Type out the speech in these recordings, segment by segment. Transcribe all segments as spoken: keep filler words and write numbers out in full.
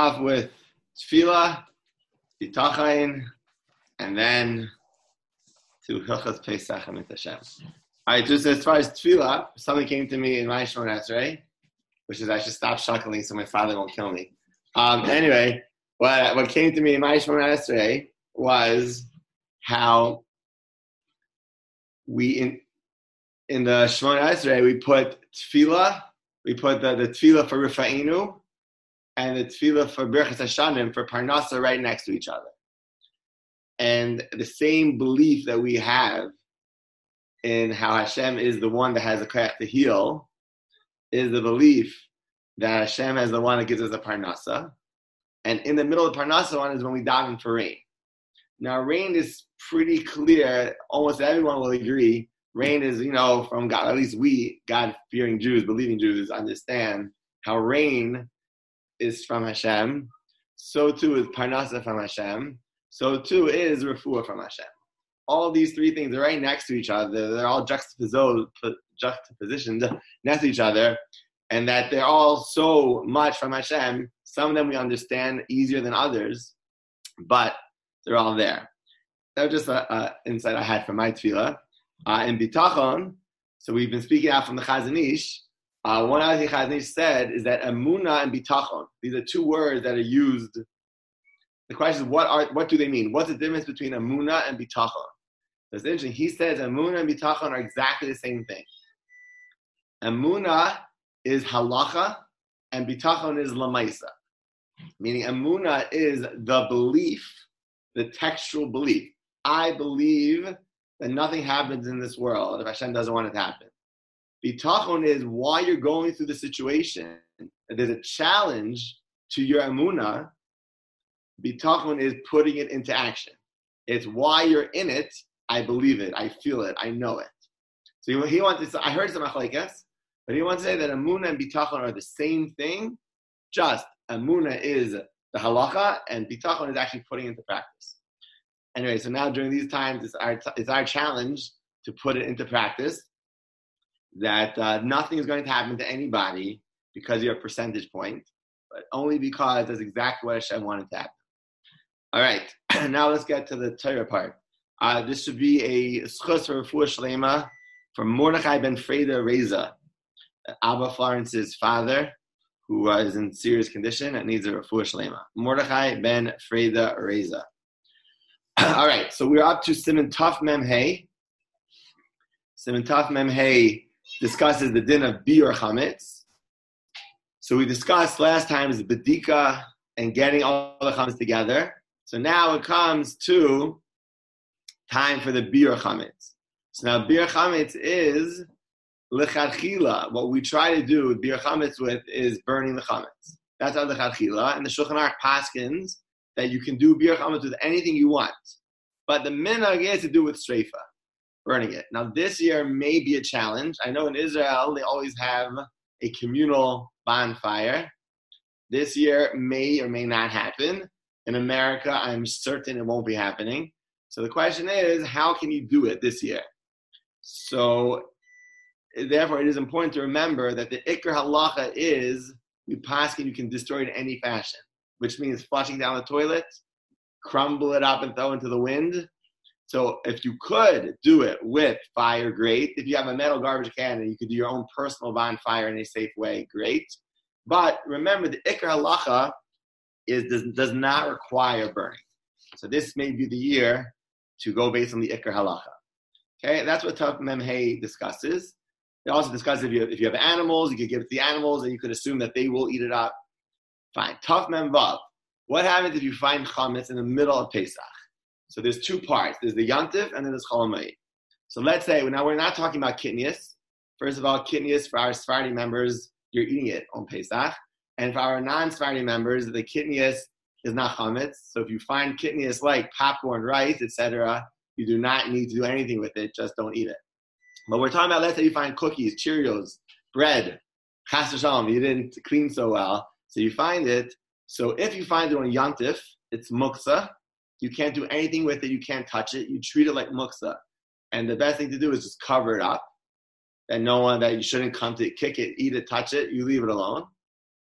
off with tefillah, bitachon, and then to Hilchos Pesach and Hashem. All right, just as far as tefillah, something came to me in my Shemona Esrei, which is I should stop chuckling so my father won't kill me. Um, anyway, what what came to me in my Shemona Esrei was how we in in the Shemona Esrei we put tefillah, we put the, the tefillah for Rifa'inu and the tefillah for Birchas Hashanim for Parnasa right next to each other. And the same belief that we have in how Hashem is the one that has a koyach to heal is the belief that Hashem is the one that gives us the Parnasa. And in the middle of the Parnasa one is when we daven for rain. Now, rain is pretty clear. Almost everyone will agree. Rain is, you know, from God. At least we, God-fearing Jews, believing Jews, understand how rain is from Hashem. So too is Parnasa from Hashem. So too is Refuah from Hashem. All these three things are right next to each other. They're all juxtaposed, juxtapositioned next to each other, and that they're all so much from Hashem. Some of them we understand easier than others, but they're all there. That was just an insight I had from my tefillah. Uh, in Bitachon, so we've been speaking out from the Chazon Ish. Uh, one other thing Chazon Ish said is that Emunah and Bitachon, these are two words that are used. The question is, what are what do they mean? What's the difference between Emunah and Bitachon? That's interesting. He says Emunah and Bitachon are exactly the same thing. Emunah is halacha, and Bitachon is lamaisa. Meaning Emunah is the belief, the textual belief. I believe that nothing happens in this world if Hashem doesn't want it to happen. Bitachon is why you're going through the situation. If there's a challenge to your Emunah, Bitachon is putting it into action. It's why you're in it. I believe it. I feel it. I know it. So he wants to. I heard some machlekes, but he wants to say that Emunah and Bitachon are the same thing. Just Emunah is the halacha, and Bitachon is actually putting it into practice. Anyway, so now during these times, it's our it's our challenge to put it into practice. That uh, nothing is going to happen to anybody because you're a percentage point, but only because that's exactly what Hashem wanted to happen. All right, now let's get to the Torah part. Uh, this should be a schus for Refuah Shlema from Mordechai ben Freda Reza, Abba Florence's father, who uh, is in serious condition and needs a Refuah Shlema. Mordechai ben Freda Reza. All right, so we're up to Siman Taf Mem Hey. Siman Taf Mem Hey discusses the din of biur chametz. So we discussed last time is bedika and getting all the chametz together. So now it comes to time for the biur chametz. So now biur chametz is lechatchila. What we try to do with biur chametz with is burning the chametz. That's how the lechatchila. And the Shulchan Aruch paskins that you can do biur chametz with anything you want. But the minhag is to do with streifa, burning it. Now this year may be a challenge. I know in Israel they always have a communal bonfire. This year may or may not happen. In America, I'm certain it won't be happening. So the question is, how can you do it this year? So therefore, it is important to remember that the Iker Halacha is, we paskin you can destroy it in any fashion, which means flushing down the toilet, crumble it up and throw into the wind. So if you could do it with fire, great. If you have a metal garbage can and you could do your own personal bonfire in a safe way, great. But remember, the Iker Halacha is does, does not require burning. So this may be the year to go based on the Iker Halacha. Okay, that's what Taf Mem Hey discusses. It also discusses if you, if you have animals, you could give it to the animals and you could assume that they will eat it up. Fine. Taf Mem Vav. What happens if you find chametz in the middle of Pesach? So there's two parts. There's the Yantif and then there's Chol Hamoed. So let's say, now we're not talking about kitnius. First of all, kitnius for our Sephardi members, you're eating it on Pesach. And for our non-Sephardi members, the kitnius is not chametz. So if you find kitnius like popcorn, rice, et cetera, you do not need to do anything with it. Just don't eat it. But we're talking about, let's say you find cookies, Cheerios, bread, chas v'shalom, you didn't clean so well, so you find it. So if you find it on Yantif, it's muksa. You can't do anything with it. You can't touch it. You treat it like muksa. And the best thing to do is just cover it up. That no one, that you shouldn't come to kick it, eat it, touch it. You leave it alone.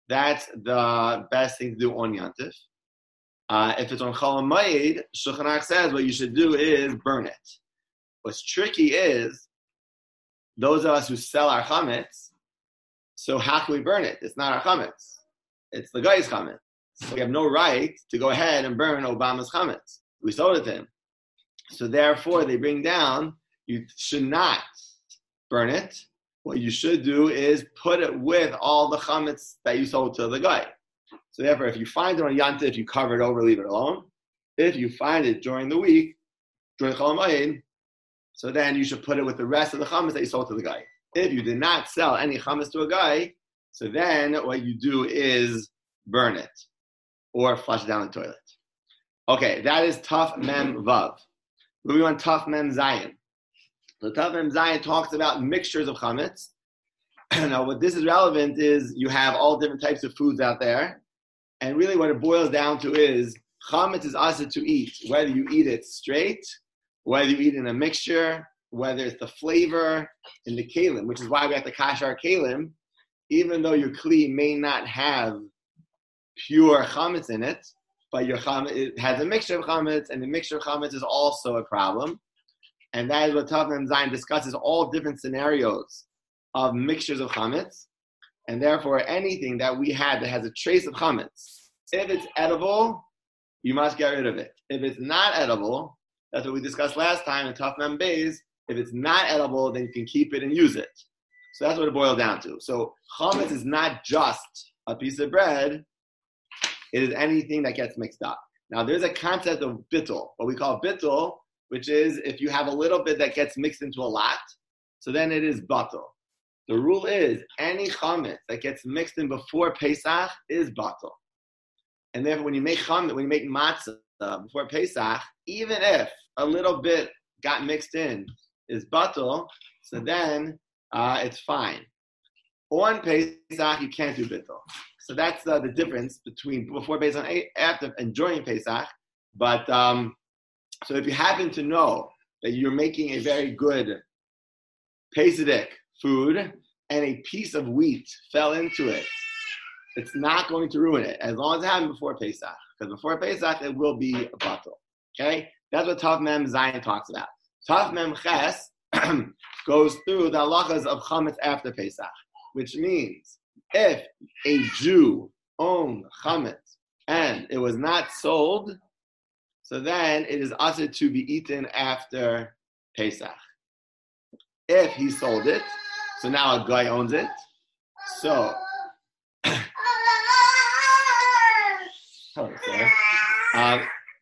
that's the best thing to do on Yantif. Uh, if it's on Chol Hamoed, Shulchan Aruch says what you should do is burn it. What's tricky is those of us who sell our chametz. So how can we burn it? It's not our chametz; it's the guy's chametz. So we have no right to go ahead and burn Obama's chametz. We sold it to him. So therefore, they bring down you should not burn it. What you should do is put it with all the chametz that you sold to the guy. So therefore, if you find it on Yantif, if you cover it over, leave it alone. If you find it during the week, during Chol Hamoed, so then you should put it with the rest of the chametz that you sold to the guy. If you did not sell any chametz to a guy, so then what you do is burn it or flush it down the toilet. Okay, that is Taf Mem Vav. Moving on, Taf Mem Zayin. So Taf Mem Zayin talks about mixtures of chametz. Now, what this is relevant is you have all different types of foods out there. And really what it boils down to is chametz is asur to eat, whether you eat it straight, whether you eat it in a mixture, whether it's the flavor in the kalim, which is why we have to kashar kalim, even though your kli may not have pure chametz in it, but your chametz, it has a mixture of chametz, and the mixture of chametz is also a problem. And that is what Taf Mem Zayin discusses, all different scenarios of mixtures of chametz. And therefore, anything that we had that has a trace of chametz, if it's edible, you must get rid of it. If it's not edible, that's what we discussed last time in Taf Mem Beis. If it's not edible, then you can keep it and use it. So that's what it boils down to. So chametz is not just a piece of bread. It is anything that gets mixed up. Now, there's a concept of bittul, what we call bittul, which is if you have a little bit that gets mixed into a lot, so then it is batul. The rule is any chametz that gets mixed in before Pesach is batul. And therefore, when you make chametz, when you make matzah before Pesach, even if a little bit got mixed in is batul, so then uh, it's fine. On Pesach, you can't do bittul. So that's uh, the difference between before Pesach and after and during Pesach. But um, so if you happen to know that you're making a very good Pesach food and a piece of wheat fell into it, it's not going to ruin it as long as it happened before Pesach. Because before Pesach, it will be a batul. Okay? That's what Taf Mem Zayin talks about. Taf Mem Ches goes through the halachas of chametz after Pesach, which means if a Jew owned chametz and it was not sold, so then it is asur to be eaten after Pesach. If he sold it, so now a guy owns it. So, oh, sorry. Um,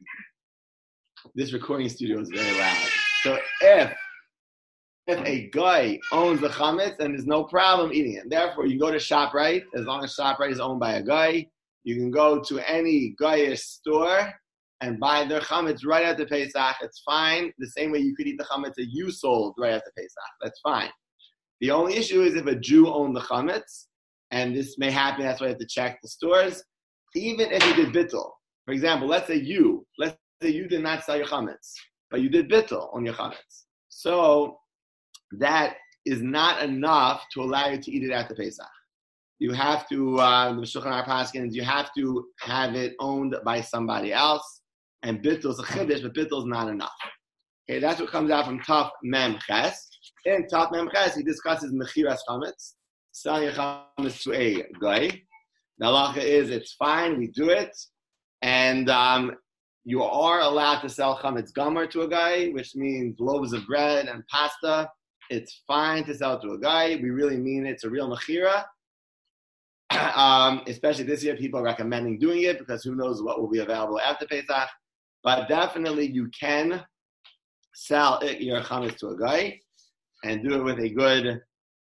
this recording studio is very loud. So if if a guy owns the chametz, then there's no problem eating it. Therefore, you go to ShopRite, as long as ShopRite is owned by a guy, you can go to any guyish store and buy their chametz right after Pesach. It's fine. The same way you could eat the chametz that you sold right after Pesach. That's fine. The only issue is if a Jew owned the chametz, and this may happen, that's why you have to check the stores, even if you did bittul. For example, let's say you, let's say you did not sell your chametz, but you did bittul on your chametz. So that is not enough to allow you to eat it after Pesach. You have to, uh, the Shulchan Aruch Paskins, you have to have it owned by somebody else, and bittul is a chiddush, but bittul is not enough. Okay, that's what comes out from Taf Mem Ches. In Taf Mem Ches, he discusses mechiras chametz, selling your chametz to a guy. The halacha is it's fine, we do it, and um, you are allowed to sell chametz gomer to a guy, which means loaves of bread and pasta. It's fine to sell to a guy. We really mean it. It's a real mechira. um, especially this year, people are recommending doing it because who knows what will be available after Pesach. But definitely you can sell it, your chametz to a guy and do it with a good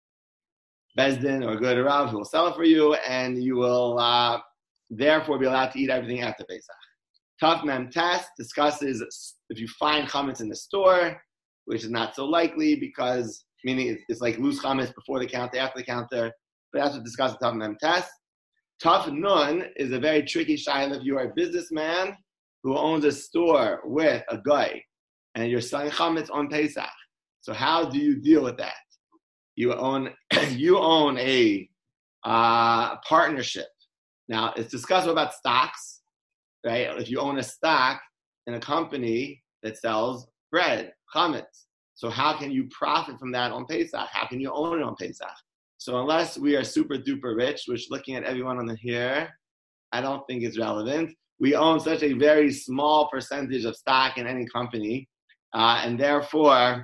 bezdin or a good rav who will sell it for you, and you will uh, therefore be allowed to eat everything after Pesach. Taf Mem Tes discusses if you find chametz in the store, which is not so likely because, meaning it's, it's like loose chametz before the counter, after the counter, but that's what discussed in Taf Mem Tes. Taf Nun is a very tricky shayla. If you are a businessman who owns a store with a guy and you're selling chametz on Pesach, so how do you deal with that? You own you own a uh, partnership Now, it's discussed about stocks, right? If you own a stock in a company that sells bread, chametz, so how can you profit from that on Pesach? How can you own it on Pesach? So unless we are super duper rich, which looking at everyone on the here, I don't think it's relevant. We own such a very small percentage of stock in any company, uh, and therefore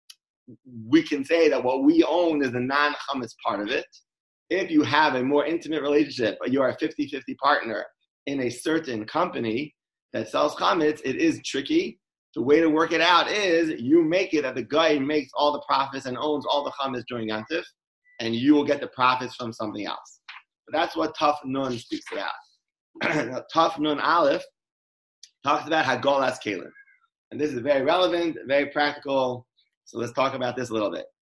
we can say that what we own is the non-chametz part of it. If you have a more intimate relationship, or you are a fifty-fifty partner in a certain company that sells chametz, it is tricky. The way to work it out is you make it that the guy makes all the profits and owns all the chametz during Yantif, and you will get the profits from something else. But that's what Taf Nun speaks about. Now, Taf Nun Aleph talks about Hagolas Kalim. And this is very relevant, very practical. So let's talk about this a little bit.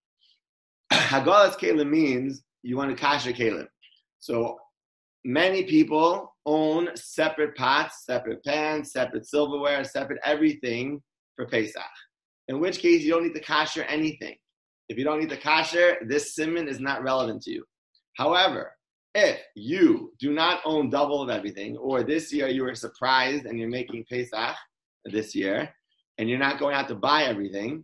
Hagolas Kalim means you want to kasher Kalim. So many people own separate pots, separate pans, separate silverware, separate everything for Pesach. In which case, you don't need to kasher anything. If you don't need to kasher, this siman is not relevant to you. However, if you do not own double of everything, or this year you were surprised and you're making Pesach this year, and you're not going out to buy everything,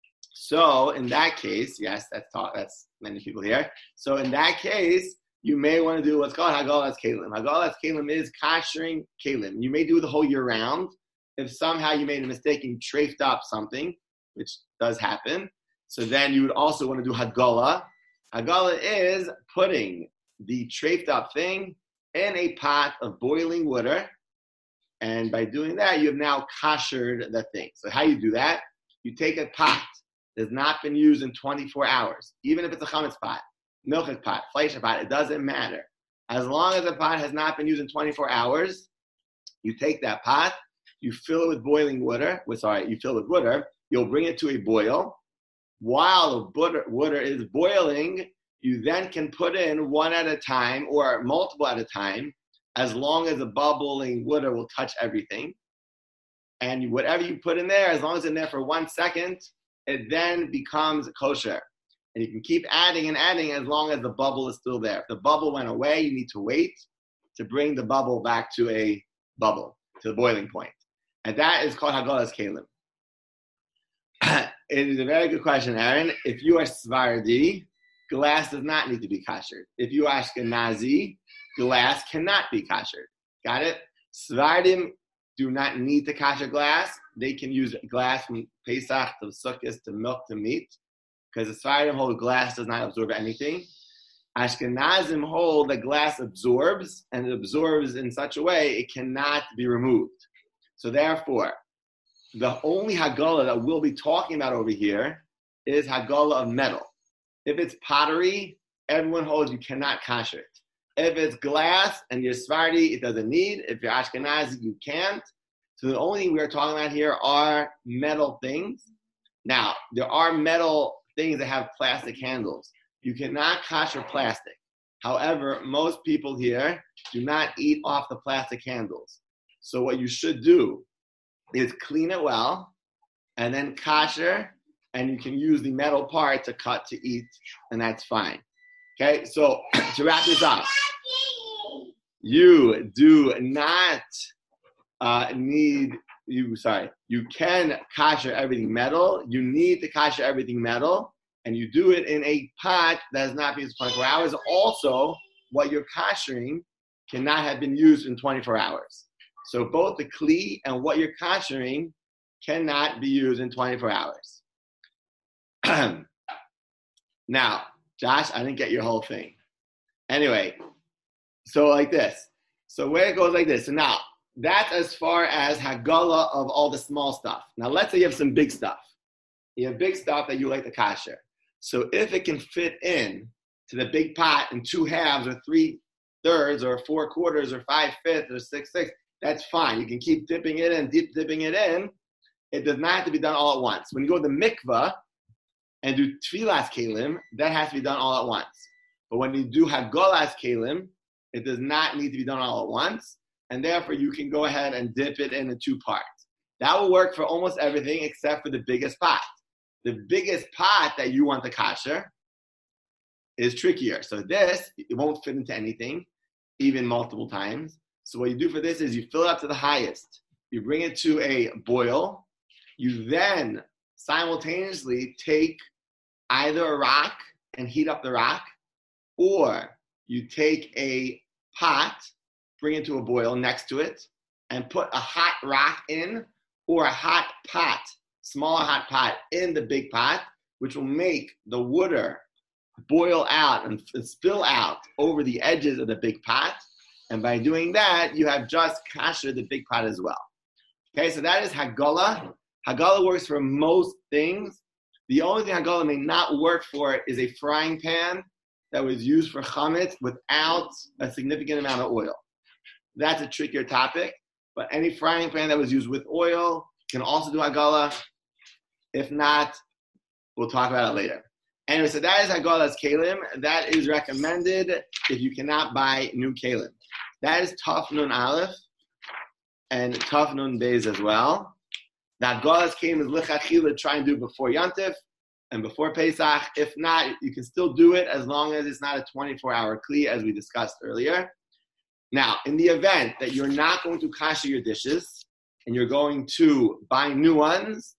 so in that case, yes, that's talk, that's many people here. So in that case, you may want to do what's called Hagolas Kalim. Hagolas Kalim is kashering Kalim. You may do the whole year round. If somehow you made a mistake and you trafed up something, which does happen, so then you would also want to do Hagolah. Hagolah is putting the trafed up thing in a pot of boiling water, and by doing that, you have now kashered the thing. So how you do that? You take a pot that has not been used in twenty-four hours, even if it's a chametz pot, milchik pot, fleischer pot, it doesn't matter. As long as the pot has not been used in twenty-four hours, you take that pot, you fill it with boiling water, with, sorry, you fill it with water, you'll bring it to a boil. While the water, water is boiling, you then can put in one at a time or multiple at a time, as long as the bubbling water will touch everything. And whatever you put in there, as long as it's in there for one second, it then becomes kosher. And you can keep adding and adding as long as the bubble is still there. If the bubble went away, you need to wait to bring the bubble back to a bubble, to the boiling point. And that is called Hagolas Kalim. It is a very good question, Aaron. If you are Svardi, glass does not need to be kashered. If you are Ashkenazi, glass cannot be kashered. Got it? Svardim do not need to kasher glass. They can use glass from Pesach to Sukkot to milk to meat, because the Svardim hold glass does not absorb anything. Ashkenazim hold that glass absorbs, and it absorbs in such a way it cannot be removed. So therefore, the only Hagolah that we'll be talking about over here is Hagolah of metal. If it's pottery, everyone holds you cannot kasher it. If it's glass and you're Sephardi, it doesn't need. If you're Ashkenazi, you can't. So the only thing we're talking about here are metal things. Now, there are metal things that have plastic handles. You cannot kasher plastic. However, most people here do not eat off the plastic handles. So what you should do is clean it well, and then kasher, and you can use the metal part to cut to eat, and that's fine. Okay, so to wrap this up, you do not uh, need, you sorry, you can kasher everything metal. You need to kasher everything metal, and you do it in a pot that has not been used in twenty-four hours. Also, what you're kashering cannot have been used in twenty-four hours. So both the kli and what you're kashering cannot be used in twenty-four hours. Now, Josh, I didn't get your whole thing. Anyway, so like this. So where it goes like this. So now, that's as far as Hagolah of all the small stuff. Now, let's say you have some big stuff. You have big stuff that you like to kasher. So if it can fit in to the big pot in two halves or three thirds or four quarters or five fifths or six sixths, that's fine. You can keep dipping it in, deep dipping it in. It does not have to be done all at once. When you go to the mikvah and do tfilas kalim, that has to be done all at once. But when you do hagolas kalim, it does not need to be done all at once, and therefore you can go ahead and dip it in two parts. That will work for almost everything except for the biggest pot. The biggest pot that you want to kasher is trickier. So this, it won't fit into anything. even multiple times. So what you do for this is you fill it up to the highest. You bring it to a boil. You then simultaneously take either a rock and heat up the rock, or you take a pot, bring it to a boil next to it, and put a hot rock in, or a hot pot, smaller hot pot in the big pot, which will make the water boil out and spill out over the edges of the big pot. And by doing that, you have just kasher the big pot as well. Okay, so that is Hagala. Hagala works for most things. The only thing Hagala may not work for is a frying pan that was used for chametz without a significant amount of oil. That's a trickier topic, but any frying pan that was used with oil can also do Hagala. If not, we'll talk about it later. Anyway, so that is Hagala's Kalim. That is recommended if you cannot buy new Kalim. That is Taf Nun Aleph and Taf Nun Beis as well. The Hagala's Kalim is Lichatchila, try and do before Yantif and before Pesach. If not, you can still do it as long as it's not a twenty-four hour kli, as we discussed earlier. Now, in the event that you're not going to kasher your dishes and you're going to buy new ones,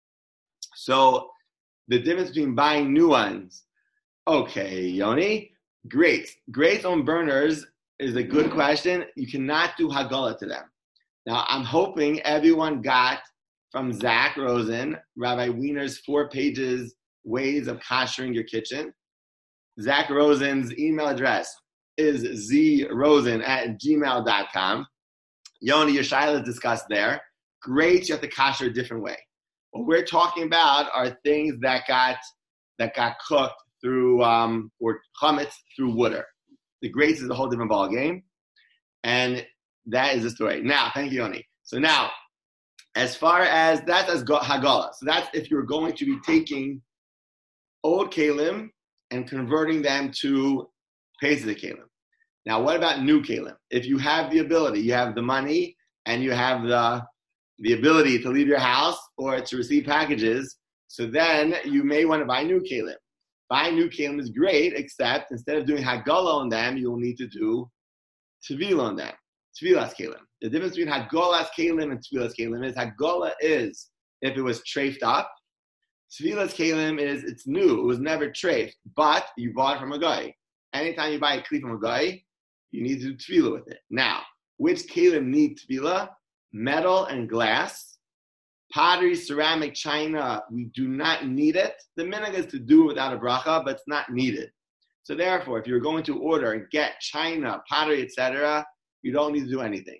so the difference between buying new ones, okay, Yoni, great. Great on burners is a good question. You cannot do Hagala to them. Now, I'm hoping everyone got from Zach Rosen, Rabbi Wiener's four pages, ways of kashering your kitchen. Zach Rosen's email address is zrosen at gmail dot com. Yoni, your shaila is discussed there. Great, you have to kasher a different way. What we're talking about are things that got that got cooked through um, or chametz through water. The grates is a whole different ball game, and that is the story. Now, thank you, Yoni. So now, as far as that's as Hagala, so that's if you're going to be taking old kalim and converting them to Pesach kalim. Now, what about new kalim? If you have the ability, you have the money, and you have the the ability to leave your house or to receive packages, so then you may want to buy new kalim. Buying new kalim is great, except instead of doing Hagala on them, you'll need to do Tevilah on them. Tevilas kalim. The difference between Hagalas kalim and Tevilas kalim is Hagala is if it was trafed up. Tevilas kalim is it's new. It was never trafed, but you bought it from a guy. Anytime you buy a kli from a guy, you need to do Tevilah with it. Now, which kalim need Tevilah? Metal and glass. Pottery, ceramic, china, we do not need it. The minhag is to do it without a bracha, but it's not needed. So therefore, if you're going to order and get china, pottery, et cetera, you don't need to do anything.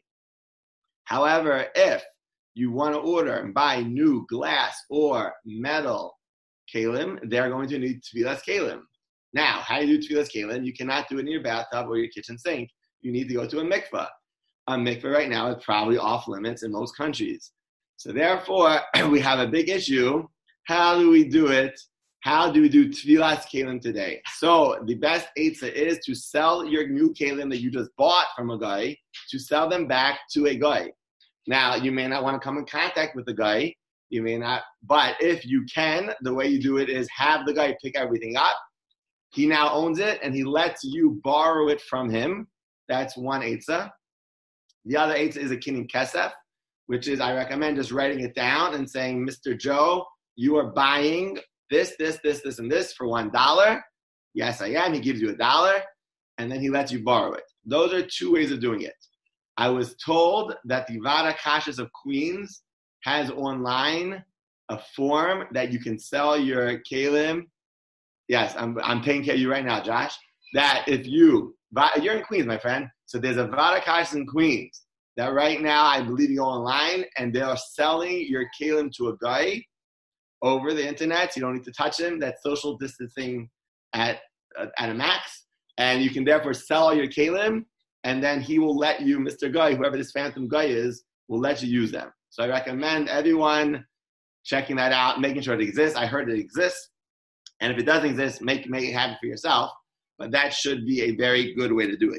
However, if you want to order and buy new glass or metal kalim, they're going to need tevilas kalim. Now, how do you do tevilas kalim? You cannot do it in your bathtub or your kitchen sink. You need to go to a mikveh. A mikveh right now is probably off limits in most countries. So therefore, we have a big issue. How do we do it? How do we do tevilas kalim today? So the best eitzah is to sell your new kalim that you just bought from a guy, to sell them back to a guy. Now, you may not want to come in contact with the guy. You may not, but if you can, the way you do it is have the guy pick everything up. He now owns it, and he lets you borrow it from him. That's one eitzah. The other eitzah is a kinyan kesef, which is I recommend just writing it down and saying, Mister Joe, you are buying this, this, this, this, and this for one dollar. Yes, I am. He gives you a dollar, and then he lets you borrow it. Those are two ways of doing it. I was told that the Vada Kashas of Queens has online a form that you can sell your kalim. Yes, I'm I'm taking care of you right now, Josh. That if you, you're in Queens, my friend, so there's a Vada Kashas in Queens that right now I believe you go online and they're selling your kalim to a guy over the internet. So you don't need to touch him. That's social distancing at at a max. And you can therefore sell your kalim, and then he will let you, Mister Guy, whoever this phantom guy is, will let you use them. So I recommend everyone checking that out, making sure it exists. I heard it exists. And if it doesn't exist, make, make it happen for yourself. But that should be a very good way to do it.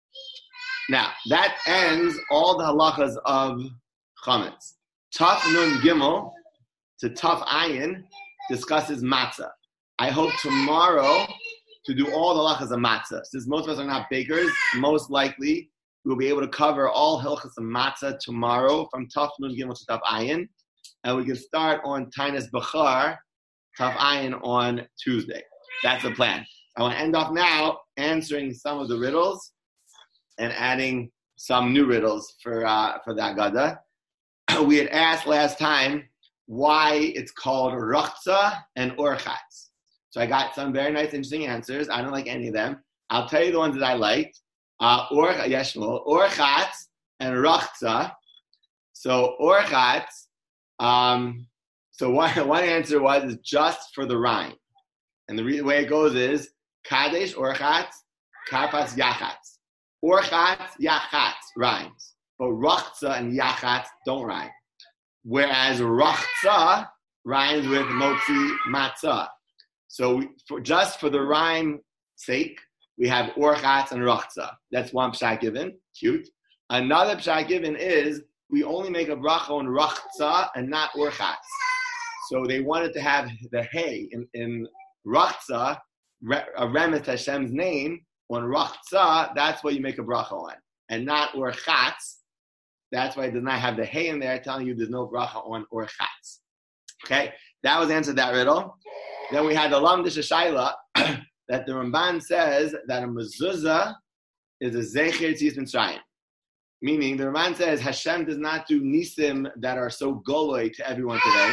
Now, that ends all the halachas of chametz. Taf Nun Gimel to Taf Ayin discusses matzah. I hope tomorrow to do all the halachas of matzah. Since most of us are not bakers, most likely we'll be able to cover all Hilchas and Matzah tomorrow from Taf Nun Gimel to Taf Ayin. And we can start on Tainas Bechar, Taf Ayin on Tuesday. That's the plan. I want to end off now answering some of the riddles and adding some new riddles for uh, for the Agada. We had asked last time why it's called Rachza and Orchatz. So I got some very nice, interesting answers. I don't like any of them. I'll tell you the ones that I liked. Uh, or, Yeshmul, Orchatz and Rachza. So Orchatz, um, so one, one answer was is just for the rhyme. And the re- way it goes is Kadesh, Orchatz, Karpas, Yachatz. Orchatz, Yachatz rhymes. But Rachza and Yachatz don't rhyme. Whereas Rachza rhymes with Motzi Matzah. So we, for, just for the rhyme sake, we have Orchatz and Rachza. That's one pshat given. Cute. Another pshat given is we only make a bracha on Rachza and not Orchatz. So they wanted to have the hay in, in Rachza, a remez to Hashem's name. On Rachza, that's what you make a bracha on. And not Orchatz. That's why it does not have the hay in there, telling you there's no bracha on Orchatz. Okay? That was the answer to that riddle. Then we had the Lamdish Shaila that the Ramban says that a mezuzah is a zecher tzis Mitzrayim. Meaning, the Ramban says Hashem does not do nisim that are so goloi to everyone today.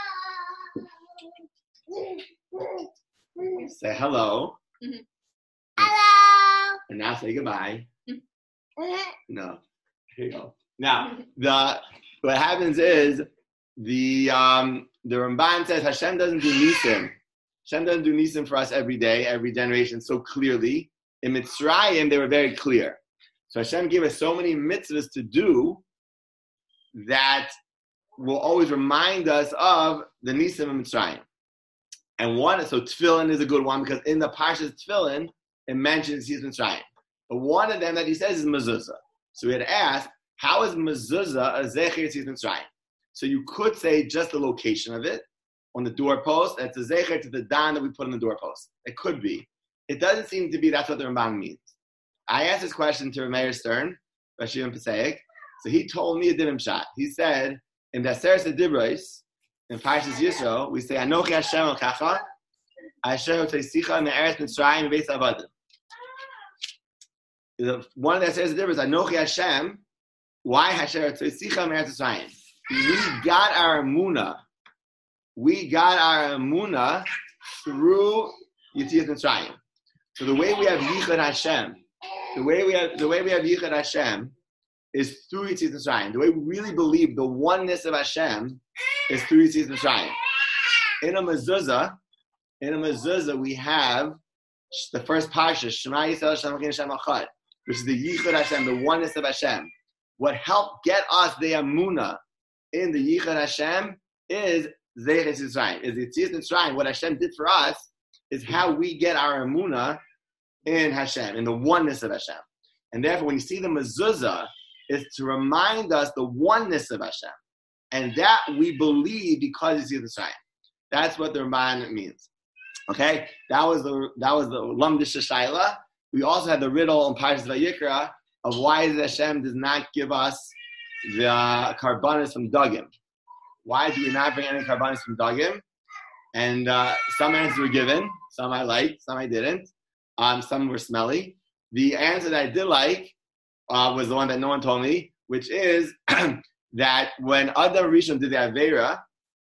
Say hello. Mm-hmm. Hello. And now say goodbye. No. Here you go. Now, the what happens is the um, the Ramban says Hashem doesn't do nisim. Hashem doesn't do nisim for us every day, every generation, so clearly. In Mitzrayim, they were very clear. So Hashem gave us so many mitzvahs to do that will always remind us of the nisim of Mitzrayim. And one, so Tefillin is a good one because in the Parshas Tefillin, it mentions Yetzias Mitzrayim. But one of them that he says is mezuzah. So we had asked, how is mezuzah a zecher Yetzias Mitzrayim? So you could say just the location of it on the doorpost. That's a zecher to the dan that we put on the doorpost. It could be. It doesn't seem to be that's what the Ramban means. I asked this question to Meir Stern, Rashi and Pesach. So he told me a different shot. He said, in the Aseret Dibros, in Parshas Yisro, we say, Anochi Hashem Elkacha, Asher Otzicha Me'eretz Mitzrayim Beis Avadim. One of the Aseret Dibros, Anochi Hashem, why Asher Otzicha Me'eretz Mitzrayim? We got our Emunah. We got our Emunah through Yetzias Mitzrayim. So the way we have Yichud Hashem, the way we have the way we have Yichud Hashem is through Yetzias Mitzrayim. The way we really believe the oneness of Hashem is through Yetzias Mitzrayim. In a mezuzah, in a mezuzah, we have the first parsha, Shema Yisrael Hashem Elokeinu Hashem Echad, which is the Yichud Hashem, the oneness of Hashem. What helped get us the Emunah in the Yichud Hashem is Zecher Mitzrayim. Is Yetzias Mitzrayim. What Hashem did for us is how we get our Emunah in Hashem, in the oneness of Hashem. And therefore, when you see the mezuzah, it's to remind us the oneness of Hashem. And that we believe because it's Yetzias Mitzrayim. That's what the Ramban means. Okay? That was the that was the Lamdish Shaila. We also had the riddle in Parshas Vayikra of why Hashem does not give us the karbanos from Dagim. Why do we not bring any karbanos from Dagim? And uh, some answers were given. Some I liked, some I didn't. Um, some were smelly. The answer that I did like uh, was the one that no one told me, which is that when Adam Rishon did the Aveira,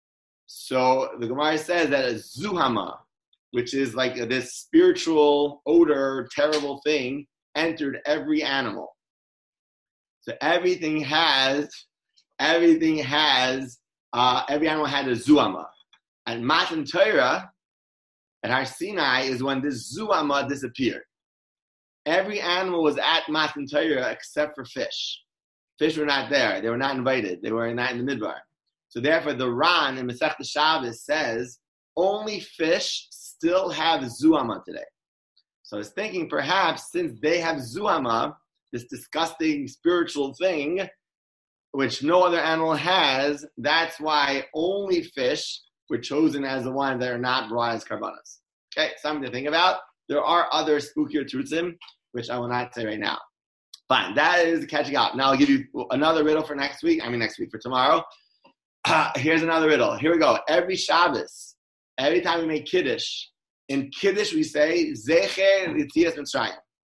so the Gemara says that a Zuhama, which is like this spiritual odor, terrible thing, entered every animal. So everything has, everything has, uh, every animal had a Zuhama. And Matan Torah, at Har Sinai, is when this Zuhama disappeared. Every animal was at Matan Torah except for fish. Fish were not there. They were not invited. They were not in the Midbar. So therefore, the Ran in Masechta Shabbos says, only fish still have Zuhama today. So I was thinking perhaps since they have Zuhama, this disgusting spiritual thing, which no other animal has, that's why only fish were chosen as the ones that are not brought as karbanos. Okay, something to think about. There are other spookier truthim, which I will not say right now. Fine. That is catching up. Now I'll give you another riddle for next week. I mean, next week for tomorrow. Uh, here's another riddle. Here we go. Every Shabbos, every time we make Kiddush, in Kiddush we say, Zecher Yetzias Mitzrayim.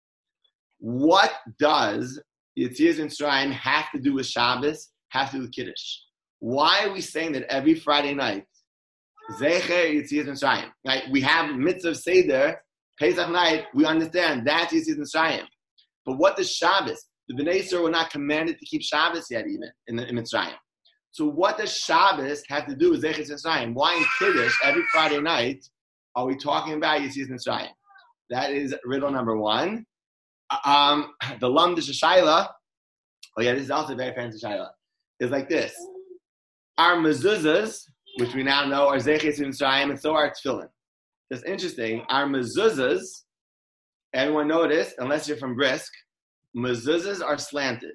What does Yetzias Mitzrayim have to do with Shabbos, have to do with Kiddush? Why are we saying that every Friday night, Zecher Yetzias Mitzrayim? Right? We have Mitzvah Seder, Pesach night, we understand that's Yetzias Mitzrayim. But what does Shabbos? The Bnei Yisrael were not commanded to keep Shabbos yet even in, the, in Mitzrayim. So what does Shabbos have to do with Zecher Mitzrayim? Why in Kiddush, every Friday night, are we talking about Yetzias Mitzrayim? That is riddle number one. Um, the Lamdish Shaila, oh yeah, this is also a very fancy Shaila, is like this. Our mezuzahs, which we now know are Zecher Mitzrayim, and so are tefillin. It's interesting. Our mezuzahs, everyone notice, unless you're from Brisk, mezuzahs are slanted.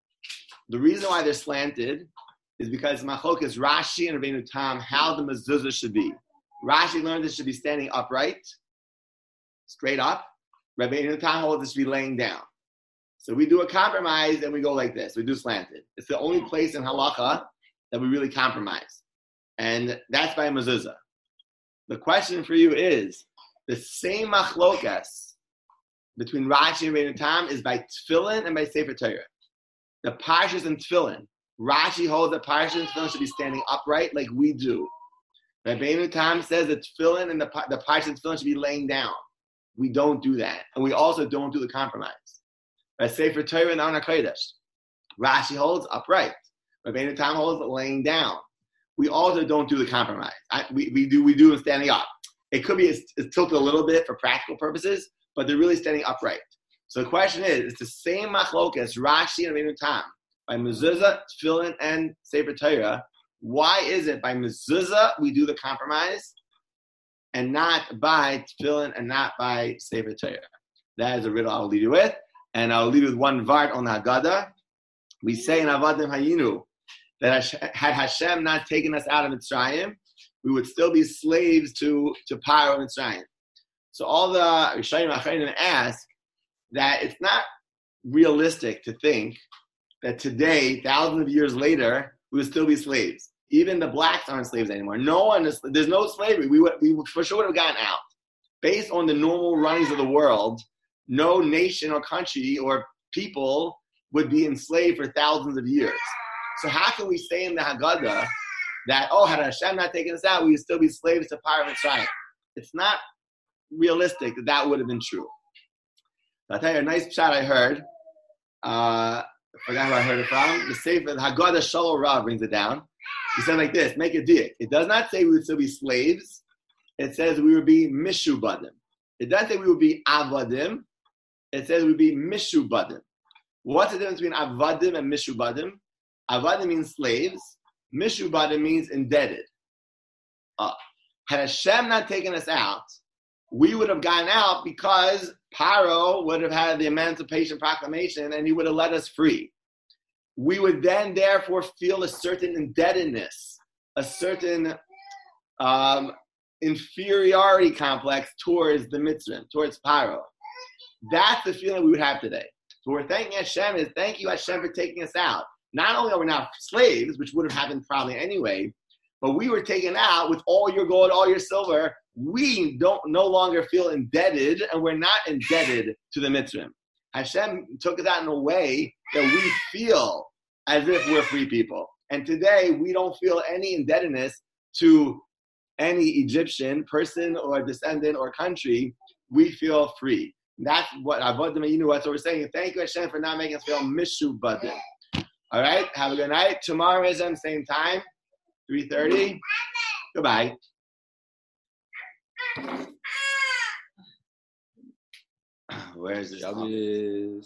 The reason why they're slanted is because Machokas Rashi and Rabbeinu Tam how the mezuzah should be. Rashi learned it should be standing upright, straight up. Rabbeinu Tam holds it should be laying down. So we do a compromise and we go like this. We do slanted. It's the only place in halacha that we really compromise. And that's by mezuzah. The question for you is, the same machlokas between Rashi and Rabbeinu Tam is by tefillin and by Sefer Torah. The parshas and tefillin. Rashi holds that parshas and tefillin should be standing upright like we do. Rabbeinu Tam says that tefillin and the, the parshas and tefillin should be laying down. We don't do that. And we also don't do the compromise. By Sefer Torah and Aron HaKodesh, Rashi holds upright. Rabbeinu Tam holds laying down. We also don't do the compromise. I, we, we do we do them standing up. It could be it's, it's tilted a little bit for practical purposes, but they're really standing upright. So the question is, it's the same machlokas, Rashi and Rabbeinu Tam, by mezuzah, tefillin, and Sefer Torah. Why is it by mezuzah we do the compromise, and not by tefillin and not by Sefer Torah? That is a riddle I'll leave you with, and I'll leave you with one vart on the Haggadah. We say in Avadim Hayinu that had Hashem not taken us out of Mitzrayim, we would still be slaves to, to Paro Mitzrayim. So all the Rishayim Achayim ask that it's not realistic to think that today, thousands of years later, we would still be slaves. Even the blacks aren't slaves anymore. No one is, there's no slavery. We would, we would for sure would have gotten out. Based on the normal runnings of the world, no nation or country or people would be enslaved for thousands of years. So how can we say in the Haggadah that, oh, had Hashem not taken us out, we would still be slaves to Paro Mitzrayim? It's not realistic that that would have been true. So I'll tell you a nice pshat I heard. Uh, I forgot who I heard it from. The Sefer, the Haggadah Shalom Rav brings it down. He said like this, make a diak. It does not say we would still be slaves. It says we would be mishubadim. It doesn't say we would be avadim. It says we would be mishubadim. What's the difference between avadim and mishubadim? Avadim means slaves. Mishubadim means indebted. Uh, had Hashem not taken us out, we would have gotten out because Paro would have had the Emancipation Proclamation and he would have let us free. We would then therefore feel a certain indebtedness, a certain um, inferiority complex towards the Mitzvah, towards Paro. That's the feeling we would have today. So we're thanking Hashem is thank you Hashem for taking us out. Not only are we now slaves, which would have happened probably anyway, but we were taken out with all your gold, all your silver. We don't no longer feel indebted, and we're not indebted to the Mitzvah. Hashem took us out in a way that we feel as if we're free people. And today, we don't feel any indebtedness to any Egyptian person or descendant or country. We feel free. That's what Avodim Hayinu, that's what we're saying. Thank you, Hashem, for not making us feel mishubadim. All right, have a good night. Tomorrow is at the same time, three thirty. Goodbye. Where's this?